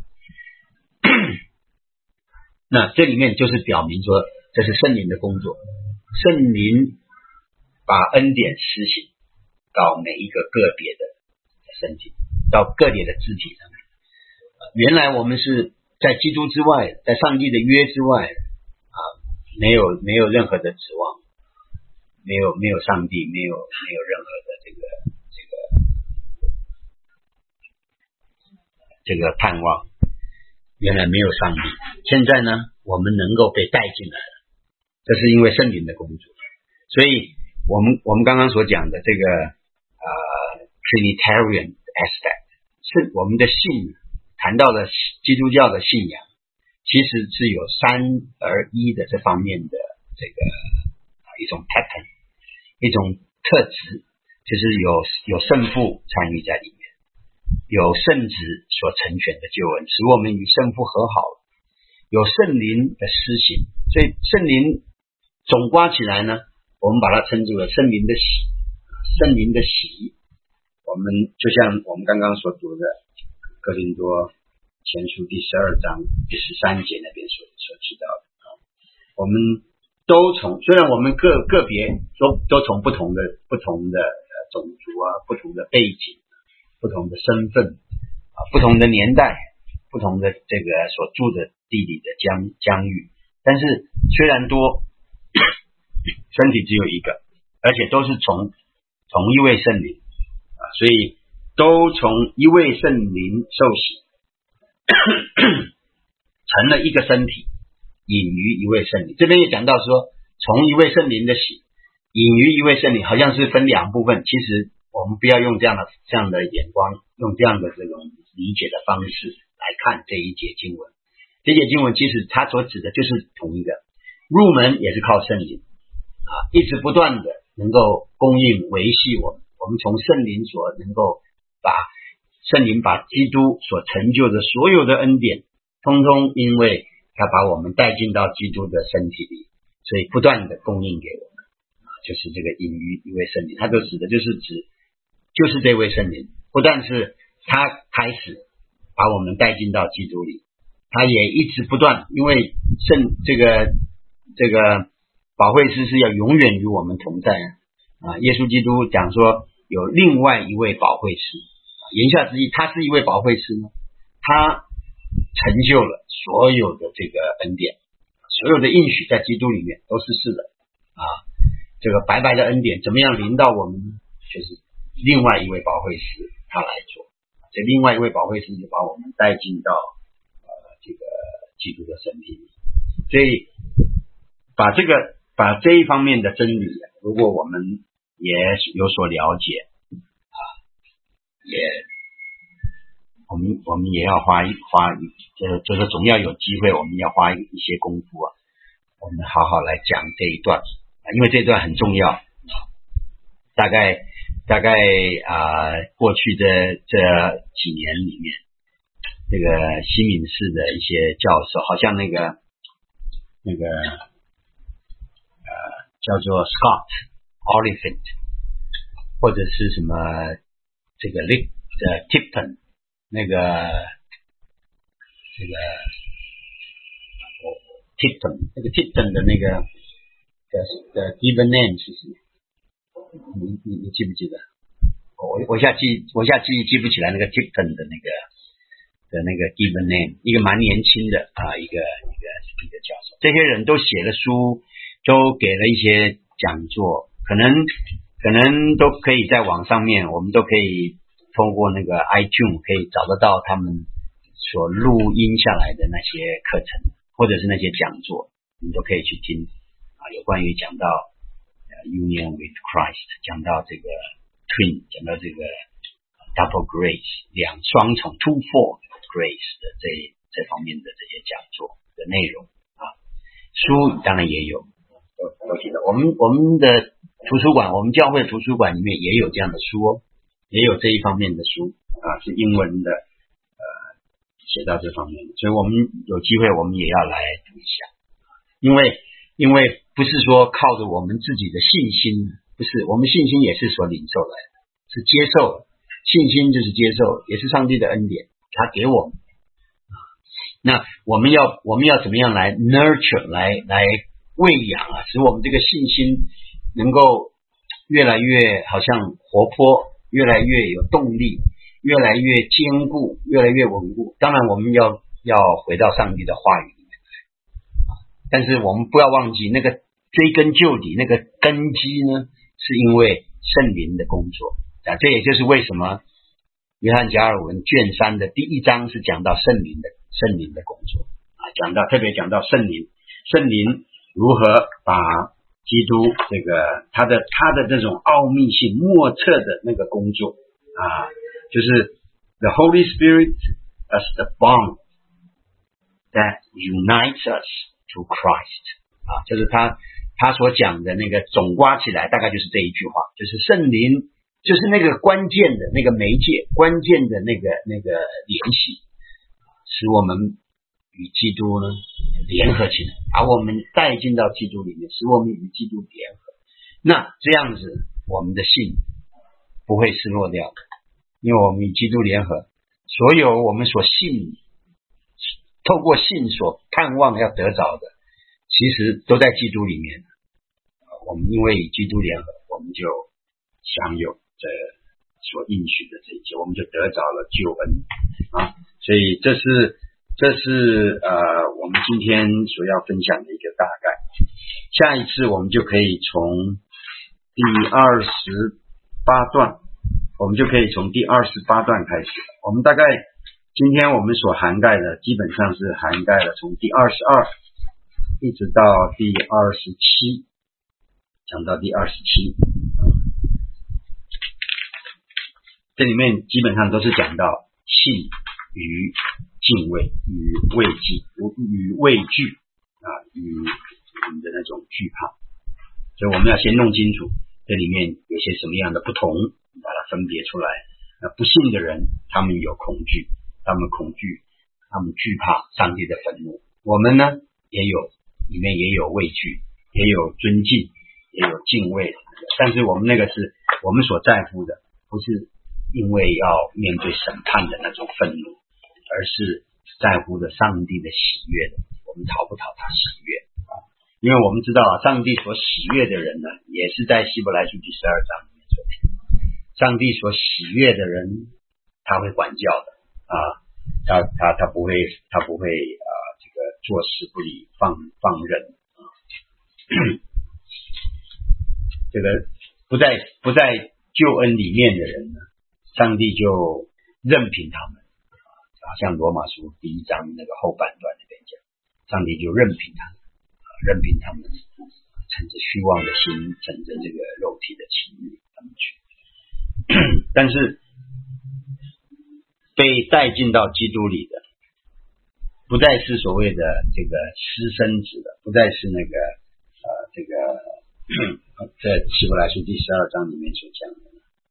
那这里面就是表明说，这是圣灵的工作，圣灵把恩典施行到每一个个别的身体，到个别的肢体上面原来我们是在基督之外，在上帝的约之外没有任何的指望，没有上帝，没有任何的这个盼望，原来没有上帝。现在呢，我们能够被带进来了，这是因为圣灵的工作。所以我们刚刚所讲的这个Trinitarian aspect， 是我们的信，谈到了基督教的信仰，其实是有三而一的这方面的这个一种 pattern， 一种特质，就是有圣父参与在里面，有圣子所成全的救恩，使我们与圣父和好，有圣灵的施行。所以圣灵总括起来呢，我们把它称之为圣灵的喜，圣灵的喜。我们就像我们刚刚所读的哥林多前书第12章第13节那边所提到的我们都从，虽然我们个别都从不同的种族不同的背景，不同的身份不同的年代，不同的这个所住的地理的疆域，但是虽然多，身体只有一个，而且都是从一位圣灵所以都从一位圣灵受洗成了一个身体，隐于一位圣灵。这边也讲到说，从一位圣灵的洗，隐于一位圣灵，好像是分两部分。其实我们不要用这样的眼光，用这样的这种理解的方式来看这一节经文。这节经文其实它所指的就是同一个，入门也是靠圣灵一直不断的能够供应维系我们。我们从圣灵所能够圣灵把基督所成就的所有的恩典，通通因为他把我们带进到基督的身体里，所以不断的供应给我们就是这个隐于一位圣灵，它都指的就是这位圣灵，不但是他开始把我们带进到基督里， 他也一直不断，因为这个保惠师是要永远与我们同在啊。耶稣基督讲说有另外一位保惠师，言下之意，他是一位保惠师呢，他成就了所有的这个恩典，所有的应许在基督里面都是是的啊。这个白白的恩典怎么样临到我们呢？就是另外一位保惠师他来做，这另外一位保惠师就把我们带进到这个基督的身体里。所以把这一方面的真理，如果我们也有所了解啊，我们也要花就是总要有机会，我们要花一些功夫啊，我们好好来讲这一段，因为这一段很重要。大概过去的这几年里面，这个西敏寺的一些教授，好像那个叫做 Scott Oliphant， 或者是什么这个 Tipton， 那个Tipton 的那个的 given name 是什么？你记不记得？我现在记忆记不起来那个 Tipton 的那个 given name， 一个蛮年轻的一个教授。这些人都写了书，都给了一些讲座，可能都可以在网上面，我们都可以通过那个 iTunes 可以找得到他们所录音下来的那些课程，或者是那些讲座，你都可以去听有关于讲到Union with Christ， 讲到这个 Twin， 讲到这个 Double Grace， 双重 Twofold Grace 的这方面的这些讲座的内容书当然也有，都记得。我们的图书馆，我们教会的图书馆里面也有这样的书也有这一方面的书是英文的写到这方面的，所以我们有机会我们也要来读一下，因为不是说靠着我们自己的信心，不是，我们信心也是所领受来的，是接受，信心就是接受，也是上帝的恩典，他给我们。那我们要怎么样来 nurture 来喂养使我们这个信心能够越来越好像活泼，越来越有动力，越来越坚固，越来越稳固。当然我们要回到上帝的话语里面来，但是我们不要忘记那个追根究底，那个根基呢，是因为圣灵的工作这也就是为什么约翰加尔文卷3的第1章是讲到圣灵的工作特别讲到圣灵如何把基督这个他的这种奥秘性莫测的那个工作就是 the Holy Spirit as the bond that unites us to Christ 就是他所讲的那个总括起来大概就是这一句话，就是圣灵就是那个关键的那个媒介，关键的那个联系，使我们与基督呢联合起来，把我们带进到基督里面，使我们与基督联合。那这样子我们的信不会失落掉的，因为我们与基督联合，所有我们所信透过信所盼望要得着的，其实都在基督里面。我们因为与基督联合，我们就享有这所应许的这一切，我们就得着了救恩所以这是我们今天所要分享的一个大概。下一次我们就可以从第28段，我们就可以从第28段开始。我们大概今天我们所涵盖的基本上是涵盖了从第22一直到第27，讲到第27，这里面基本上都是讲到信与敬畏与畏惧与我们的那种惧怕，所以我们要先弄清楚这里面有些什么样的不同，把它分别出来。不信的人他们有恐惧，他们惧怕上帝的愤怒，我们呢里面也有畏惧，也有尊敬，也有敬畏，但是我们那个是我们所在乎的，不是因为要面对审判的那种愤怒，而是在乎的上帝的喜悦的，我们讨不讨他喜悦啊？因为我们知道上帝所喜悦的人呢，也是在希伯来书第12章里面说的，上帝所喜悦的人，他会管教的啊，他不会这个坐视不理放任啊，这个不在救恩里面的人呢，上帝就任凭他们。像罗马书第1章那个后半段那边讲，上帝就任凭他们乘着虚妄的心，乘着这个肉体的情欲他们去。但是被带进到基督里的，不再是所谓的这个私生子的，不再是那个在希伯来书第12章里面所讲的，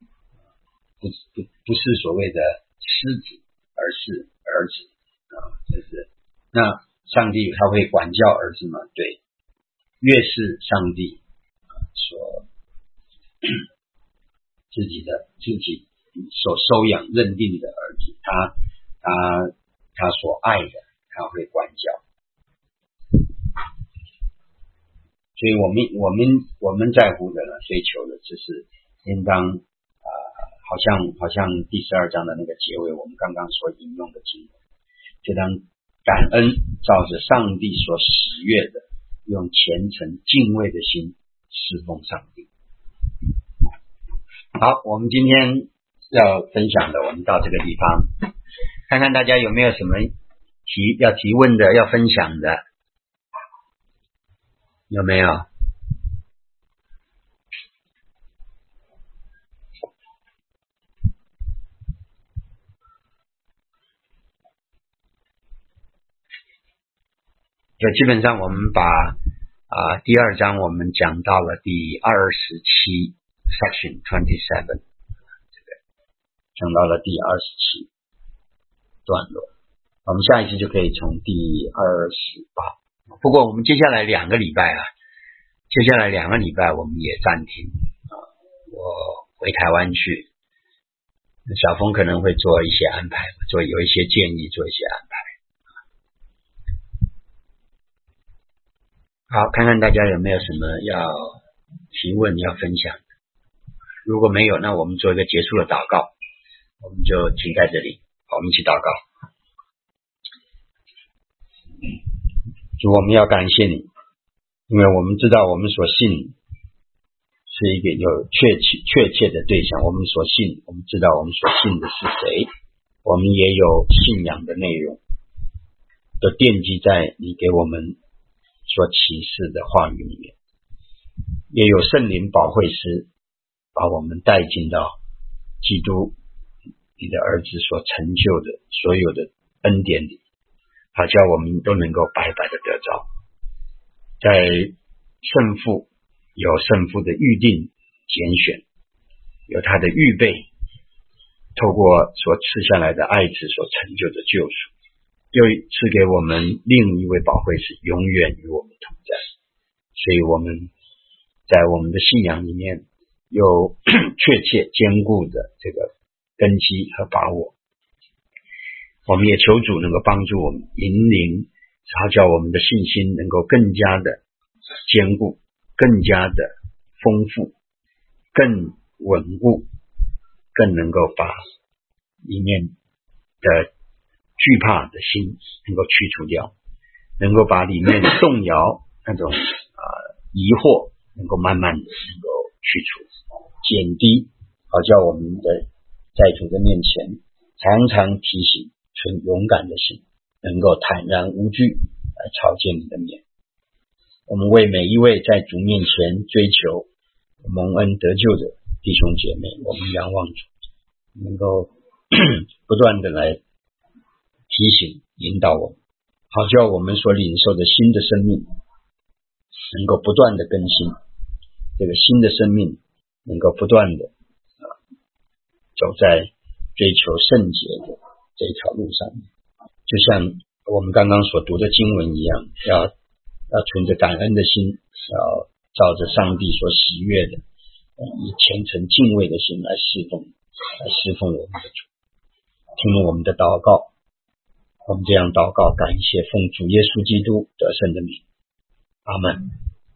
不是所谓的狮子，而是儿子啊，就是那上帝他会管教儿子吗？对，越是上帝所自己所收养认定的儿子，他所爱的，他会管教。所以我们在乎的呢，追求的只是应当好像第12章的那个结尾，我们刚刚所引用的经文，就当感恩，照着上帝所喜悦的，用虔诚敬畏的心侍奉上帝。好，我们今天要分享的，我们到这个地方，看看大家有没有什么要提问的，要分享的，有没有？就基本上我们把第2章我们讲到了第27 section 27， 这个讲到了第27段落，我们下一次就可以从第28。不过我们接下来2个礼拜我们也暂停我回台湾去，小峰可能会做一些安排，有一些建议，做一些安排。好，看看大家有没有什么要提问要分享的，如果没有，那我们做一个结束的祷告，我们就停在这里。好，我们一起祷告。主，我们要感谢你，因为我们知道我们所信是一个有确切的对象，我们知道我们所信的是谁，我们也有信仰的内容，都奠基在你给我们所启示的话语里面，也有圣灵保惠师把我们带进到基督你的儿子所成就的所有的恩典里，好叫我们都能够白白的得着。在圣父有圣父的预定拣选，有他的预备，透过所赐下来的爱子所成就的救赎，又赐给我们另一位保惠师，永远与我们同在。所以我们在我们的信仰里面有确切坚固的这个根基和把握，我们也求主能够帮助我们引领，好叫我们的信心能够更加的坚固，更加的丰富，更稳固，更能够把里面的惧怕的心能够去除掉，能够把里面动摇那种疑惑能够慢慢的能够去除减低，好叫我们的在主的面前常常提醒存勇敢的心，能够坦然无惧来朝见你的面。我们为每一位在主面前追求蒙恩得救的弟兄姐妹，我们仰望主能够不断的来提醒引导我们，好叫我们所领受的新的生命能够不断的更新，这个新的生命能够不断的走在追求圣洁的这一条路上，就像我们刚刚所读的经文一样，要存着感恩的心，要照着上帝所喜悦的，以虔诚敬畏的心来侍奉我们的主。听我们的祷告， 我们这样祷告，感谢奉主耶稣基督得胜的名，阿们。